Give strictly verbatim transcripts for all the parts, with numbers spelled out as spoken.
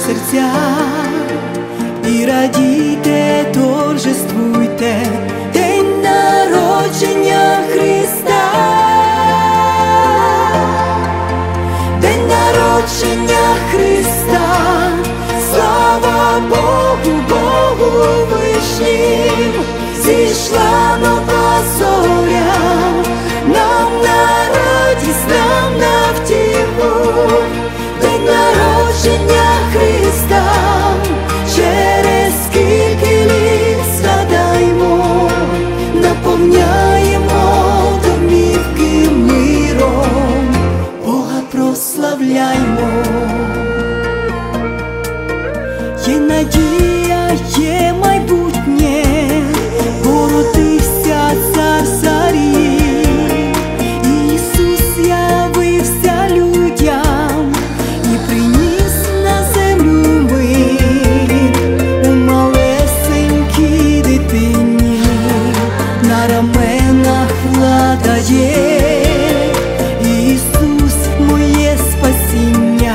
серця і радійте, торжествуйте день народження Христа, день народження Христа. Слава Богу, Богу вишнім, зійшла нова зоря, нам на радість, нам на втіху. День народження Христа, через скільки літ згадаймо, наповняємо домівки миром, Бога прославляймо. Є надія, є майбутнє, породився цар царів. Ісус явився людям і приніс на землю мир. У малесенькій дитині на раменах владає Ісус, моє спасіння.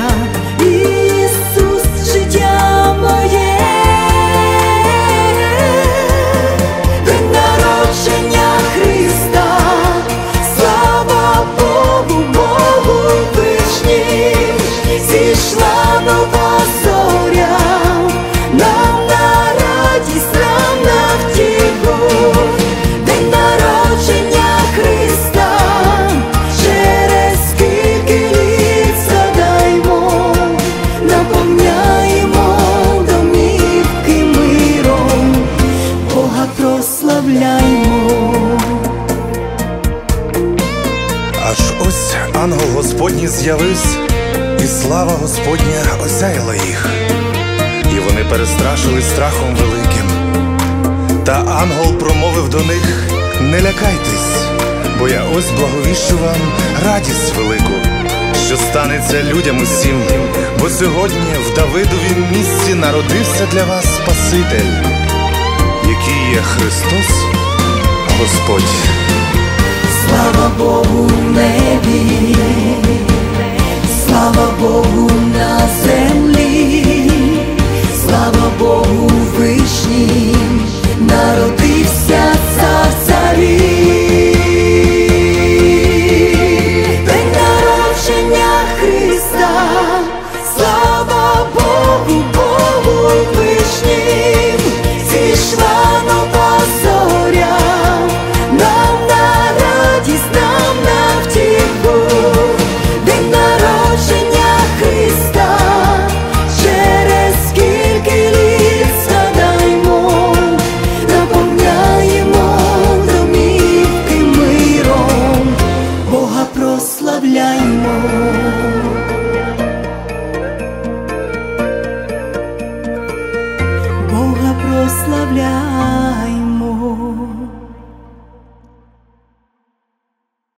Зійшла нова зоря, нам на радість, нам на втіху. День народження Христа, через скільки літ згадаймо, наповняємо домівки миром, Бога прославляймо. Аж ось ангел Господній з'явився, і слава Господня осяяла їх, і вони перестрашились страхом великим. Та ангел промовив до них: не лякайтесь, бо я ось благовіщу вам радість велику, що станеться людям усім, бо сьогодні в Давидовім місті народився для вас Спаситель, який є Христос Господь. Слава Богу в небі, слава Богу на землі, слава Богу вишнім, народився цар царів. День народження Христа, слава Богу, Богу вишнім, зійшла нова зоря, нам на радість, нам на втіху. День народження Христа, через скільки літ згадаймо, наповняємо домівки миром, Бога прославляймо.